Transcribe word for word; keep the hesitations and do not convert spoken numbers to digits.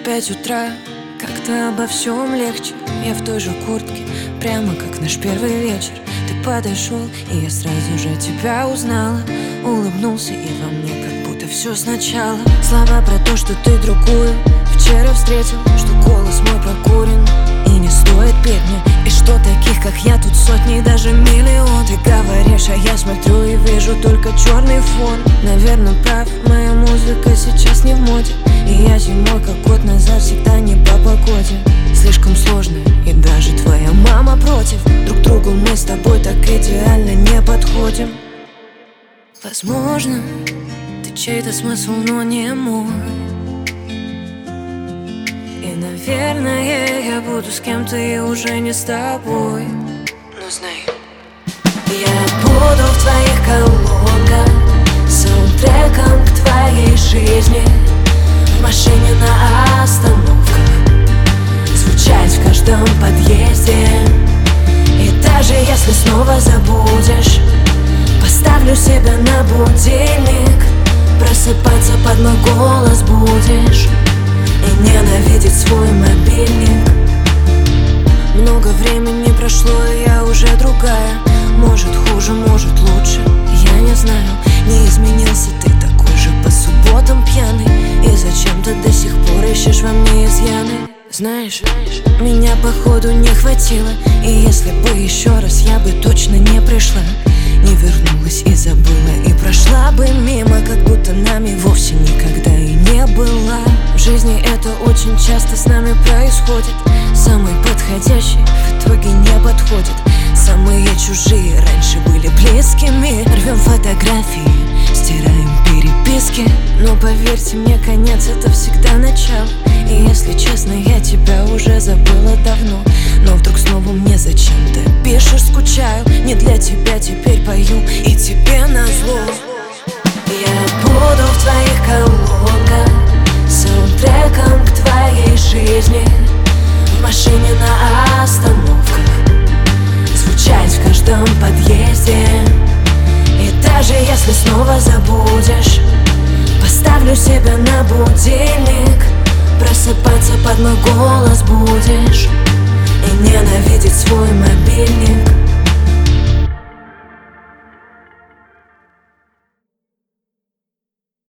пять утра, как-то обо всем легче. Я в той же куртке, прямо как наш первый вечер. Ты подошел, и я сразу же тебя узнала. Улыбнулся, и во мне как будто все сначала. Слова про то, что ты другую вчера встретил, что голос мой прокурен и не стоит петь мне, и что таких, как я, тут сотни, даже миллион. Ты говоришь, а я смотрю и вижу только черный фон. Наверное, прав, моя музыка сейчас не в моде, и я зимой, как год назад, всегда не по погоде. Слишком сложно, и даже твоя мама против. Друг другу мы с тобой так идеально не подходим. Возможно, ты чей-то смысл, но не мой. И, наверное, я буду с кем-то и уже не с тобой. Но знай, я буду в твоих колонках, саундтреком к твоей жизни, в машине на остановках, звучать в каждом подъезде. И даже если снова забудешь, поставлю себя на будильник. Просыпаться под мой голос будешь и ненавидеть свой мобильник. Много времени прошло, и я уже другая. Может хуже, может лучше, я не знаю. Не изменился, ты такой же по субботам пьяный. И зачем ты до сих пор ищешь во мне изъяны? Знаешь, меня походу не хватило, и если бы еще раз, я бы точно не пришла. Не вернулась и забыла, и прошла бы мимо, как будто нами вовсе никогда и не была. В жизни это очень часто с нами происходит. Самый подходящий в итоге не подходит. Самые чужие раньше были близкими. Рвем фотографии, стираем переписки. Но поверьте мне, конец — это всегда начало. И если честно, я тебя уже забыла давно. Но вдруг снова мне зачем-то пишешь, скучаю. Не для тебя теперь пою, и тебе назло. Я буду в твоих колонках, саундтреком к твоей жизни, в машине на остановках, звучать в каждом подъезде. И даже если снова забудешь, поставлю себя на будильник. Просыпаться под мой голос будешь и ненавидеть свой мобильник.